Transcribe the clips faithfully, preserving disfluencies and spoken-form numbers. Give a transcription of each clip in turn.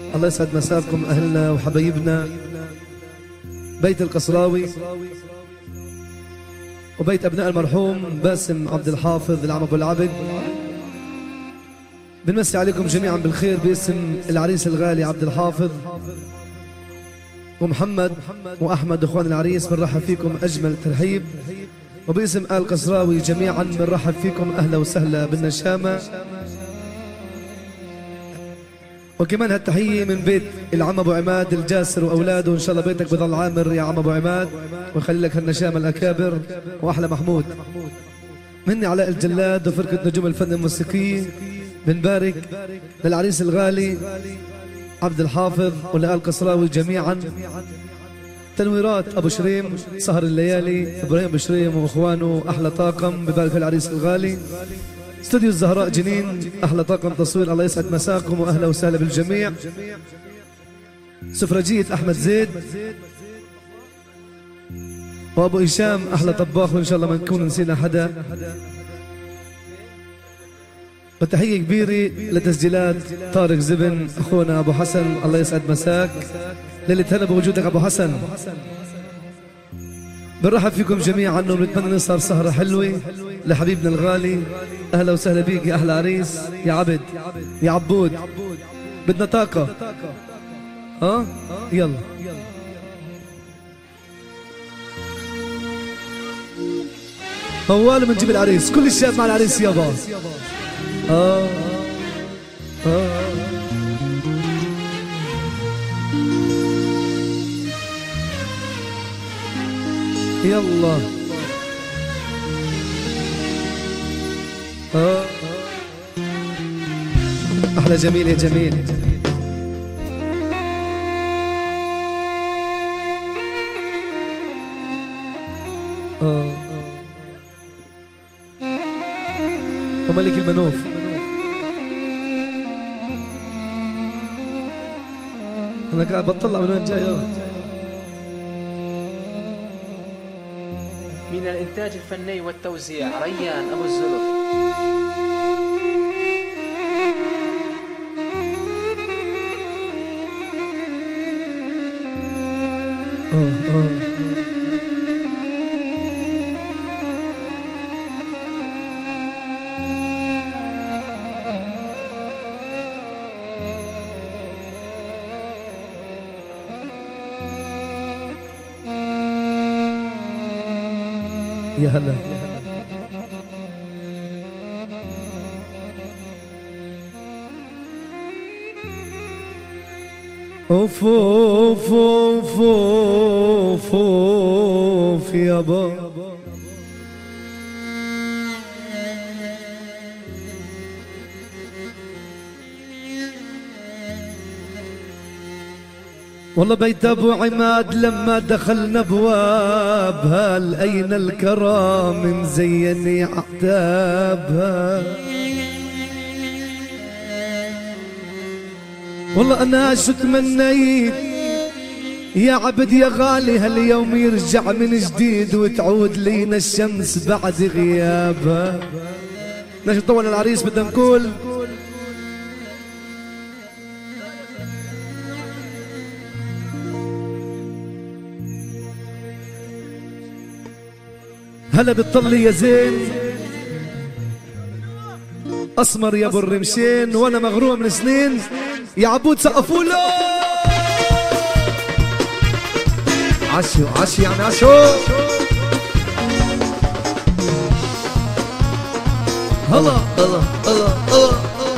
الله يسعد مساكم أهلنا وحبايبنا بيت القصراوي وبيت أبناء المرحوم باسم عبد الحافظ العم أبو العبد. بنمسي عليكم جميعا بالخير باسم العريس الغالي عبد الحافظ ومحمد وأحمد أخوان العريس. بنرحب فيكم أجمل ترحيب، وباسم آل قصراوي جميعا بنرحب فيكم أهلا وسهلا بالنشامة. وكمان هالتحية من بيت العم أبو عماد الجاسر وأولاده، إن شاء الله بيتك بضل عامر يا عم أبو عماد ويخلي لك هالنشامة الأكابر وأحلى محمود. مني علاء الجلاد وفرقة نجوم الفن الموسيقي بنبارك للعريس الغالي عبد الحافظ ولآل قصراوي جميعا. تنويرات أبو شريم سهر الليالي إبراهيم أبو شريم وإخوانه أحلى طاقم ببارك العريس الغالي. استوديو الزهراء جنين أحلى طاقم تصوير، الله يسعد مساكم وأهلا وسهلا بالجميع. سفرجية أحمد زيد وأبو هشام أحلى طباخ، وإن شاء الله ما نكون نسينا حدا. وتحية كبيرة لتسجيلات طارق زبن أخونا أبو حسن، الله يسعد مساك. ليلة هلا بوجودك أبو حسن. بنرحب فيكم جميعا وبنتمنى نسهر سهرة حلوة لحبيبنا الغالي. أهلا وسهلا بيك يا أحلى عريس يا عبد يا عبود. بدنا طاقة ها يلا موال بنجيب العريس، كل الشباب مع العريس يابا. آه آه يلا آه أحلى جميل يا جميل. آه وملك المنوف. أنا قاعد بطلع من وين جاي. من الإنتاج الفني والتوزيع ريان أبو الزلف. آه آه يا هلا. اوف اوف اوف اوف اوف يابا. والله بيت ابو عماد لما دخلنا ابوابها لقينا الكرام مزيني عتابها. والله انا شو تمنيت يا عبد يا غالي هاليوم يرجع من جديد وتعود لينا الشمس بعد غيابها. بدناش نطول العريس، بدنا نقول هلا بتطلي يا زين اسمر يا ابو الرمشين وانا مغروم من سنين يا عبود سقفوا له. عشو عشو يعني عشو. هلا هلا هلا هلا.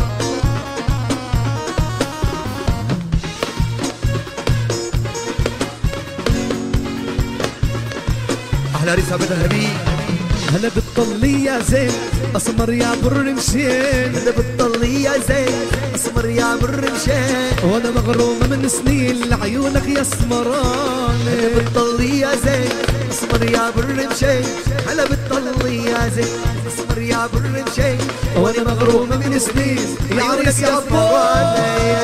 احلى عريس عبد الهبي. هلا بتطلي يا زين اسمر يا ابو الرمشين. هلا بتطلي يا زين اسمر يا ابو الرمشين وانا مغرومه من سنين لعيونك يا اسمران. هلا بتطلي يا زين اسمر يا ابو الرمشين. هلا بتطلي يا زين اسمر يا ابو الرمشين وانا مغرومه من سنين يا عريس يا اسمران.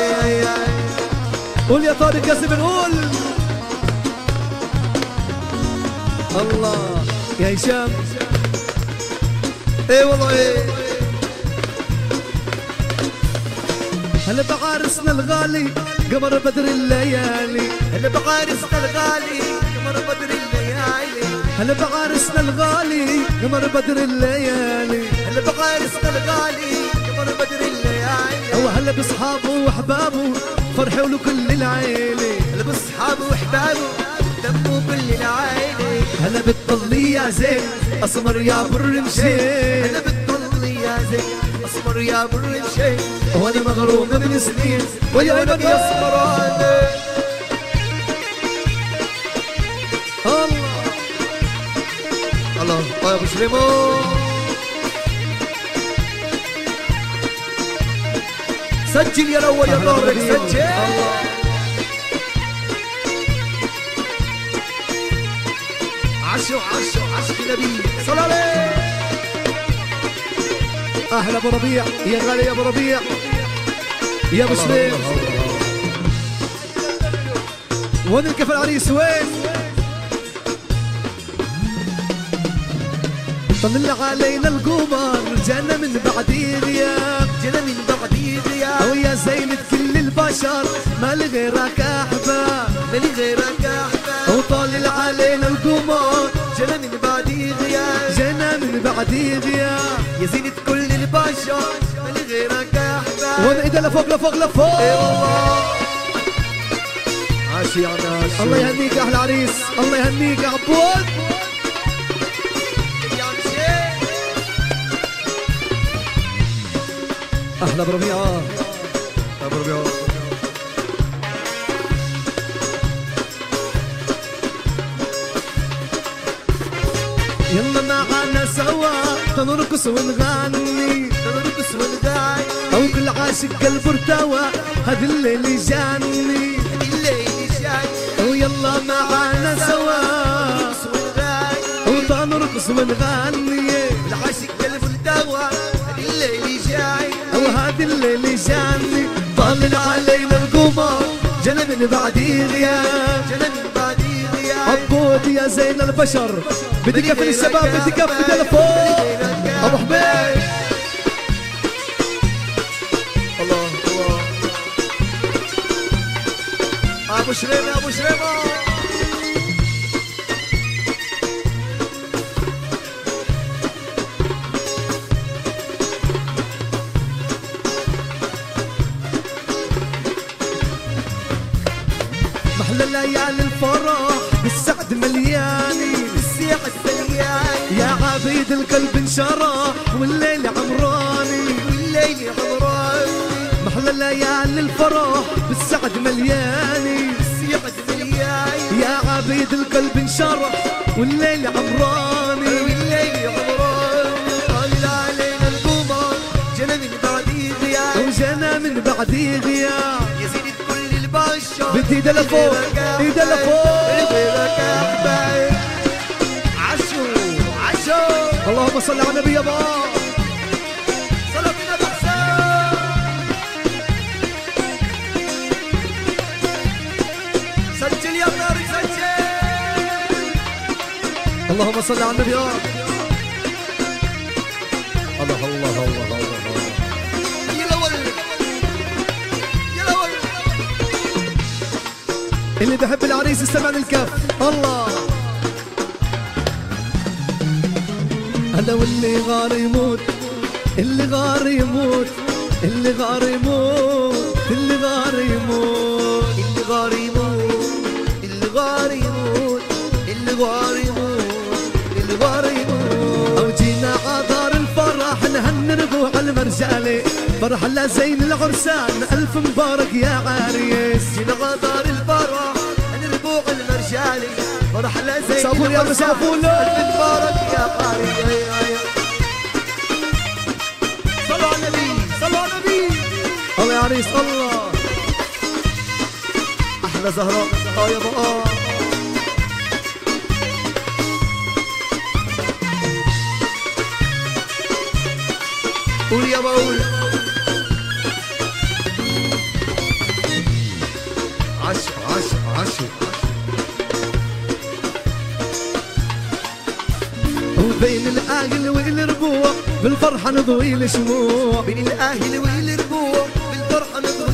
قول يا طارق يا زبن قول. الله يا هشام. ايه والله ايه هلا بعرسنا الغالي قمر بدر الليالي، هلا بعرسنا الغالي قمر بدر الليالي، هلا بعرسنا الغالي قمر بدر الليالي، هلا بعرسنا الغالي قمر بدر الليالي، وهلا باصحابه واحبابه فرحوا له كل العيله، هلا باصحابه واحبابه دموا كل العيله، هلا بتطلي يا زين اسمر يا بر مشيت، هلا بتطلي يا زين اسمر يا بر مشيت، وانا مغروم من سنين ويعينك يا اسمراني. الله الله يا ابو سليمان سجل يا الاول يا طارق سجل. عشو عشو عشو نبي صل عليه. احلى ابو ربيع يا غالي يا ابو ربيع يا ابو سليم. وين الكفل العريس وين؟ طلع علينا القمر جانا من بعدي غياب، جانا من بعدي غياب، ويا زينة كل البشر ما لي غيرك احباب، ما لي غيرك احباب، وطالع علينا القمر جانا من بعدي غياب، جانا من بعدي غياب، يا زينة كل البشر ما لي غيرك احباب. وانا ايدي لفوق لفوق لفوق. اي والله عاشي يا عاشي. الله يهنيك يا احلى عريس، الله يهنيك يا عبود. احلى بربيعه ابو ربيعه. يلا معانا سوا تنرقص ونغني، تنرقص ونغني، او كل عاشق قلبه ارتوى هذا الليل جاني، هذا الليل جاني، ويلا معانا سوا تنرقص ونغني، وتنرقص ونغني، العاشق قلبه ارتوى هذا الليل جاي، وهذا الليل جاني. طلع علينا القمر جانا من بعدي غياب، جانا من بعدي غياب، عبود يا زين البشر بدي كفل الشباب بدي كفل تلفون. ابو حبيب الله الله ابو شريمه ابو شريمه. محلى ليالي الفرح بالسعد ملياني، بالسعد ملياني، يا عبيد القلب انشرح والليل عمراني، والليل عمراني، محلى ليالي الفرح بالسعد ملياني، بالسعد ملياني، يا عبيد القلب انشرح والليل عمراني، والليل عمراني. طالع علينا القمر جانا من بعدي غياب، وجانا من بعدي غياب، يا زينة كل البشر بدي ايدي لفوق ايدي لفوق. غيرك احباب. عشو عشو اللهم صل على النبي يابا. صلوا بنا بحسن. سجل يا طارق سجل. اللهم صل على النبي يابا. الله الله الله الله. يا الاول يا الاول. اللي بحب العريس يستمع للكف. الله هلا واللي غار يموت، اللي غار يموت، اللي غار يموت، اللي غار يموت، اللي غار يموت، اللي غار يموت، اللي غار يموت، اللي غار يموت. او جينا عذار الفرح نهني ربوع المرجالي، فرح لا زين العرسان الف مبارك يا عريس. جينا عذار الفرح ربوع المرجالي، فرح لا زين صابون يا صابون الف مبارك يا عريس. صلوا على النبي صلوا على النبي. الله يا عريس الله. احلى زهراء اه يا بقى. قول يا بقول. عشو عشو عشو. وبين الاهل والربوع بالفرحه نضوي الشموع، بين الاهل والربوع بالفرحه نضوي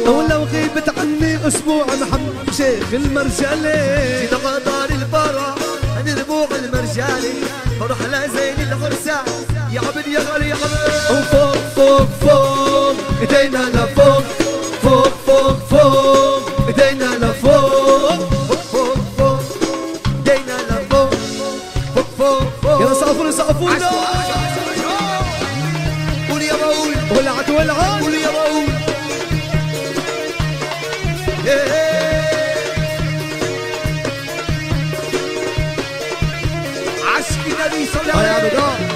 ولو غيبت عني اسبوع محمد شيخ المرجلي في دار الفرح عن ربوع المرجالي فرح لزين العرسان يا عبد يا غالي يا عبد. وفوق فوق فوق ايدينا لفوق فوق فوق فوق ايدينا لفوق فوق فوق فوق ايدينا لفوق فوق فوق فوق. يلا سقفونا سقفونا قول يا بقول ولعت ولعت قول يا بقول عشق النبي صلى الله عليه وسلم.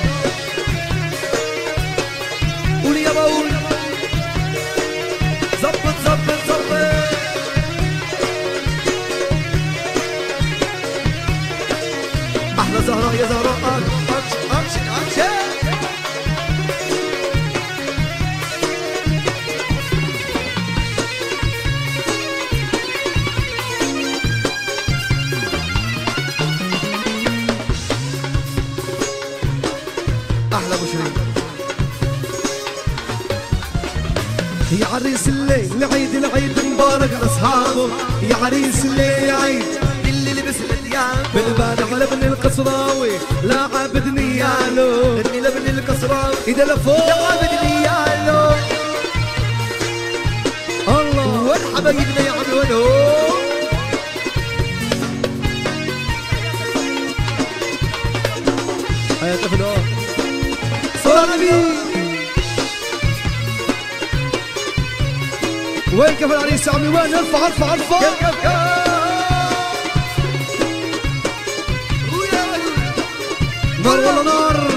قول يا بقول زبط زبط زبط. احلى زهراء يا زهراء امشي امشي امشي. احلى مشرين يا عريس الليل عيد العيد مبارك لاصحابه يا عريس الليل عيد اللي لبس الثياب بالبارح لابن القصراوي لا عابد نياله اللي لبن القصراوي ايده لفوق يا عبد نياله. الله وين حبايبنا يا عم وين هو؟ هيا طفل صلى النبي. وين كيف العريس يا عمي وين ارفع ارفع ارفع كف كف كف. ويا نار ولا نار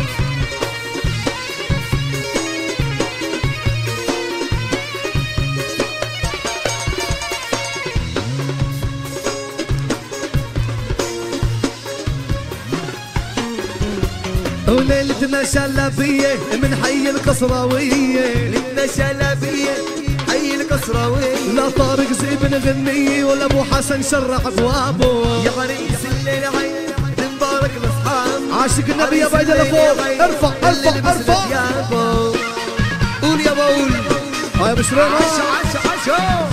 وليلتنا شلبية من حي القصراوية ليلتنا شلبية حي القصراوية. لا طارق زيبن غنية ولا ابو حسن شرع ابوابه يا عريس الليل عيد مبارك لاصحاب عاشق النبي يا بايدة لفوق ارفع ارفع ارفع. قول يا بقول هاي بشرين عشا عشا عشا.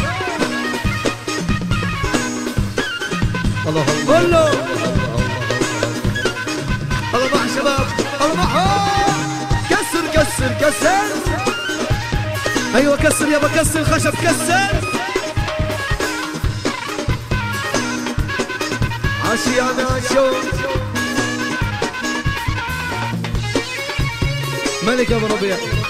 الله الله قول له الله مع شباب الله معهم. كسر كسر كسر. ايوه كسر يابا كسر خشب كسر. عشيانا شو ملك ابو ربيع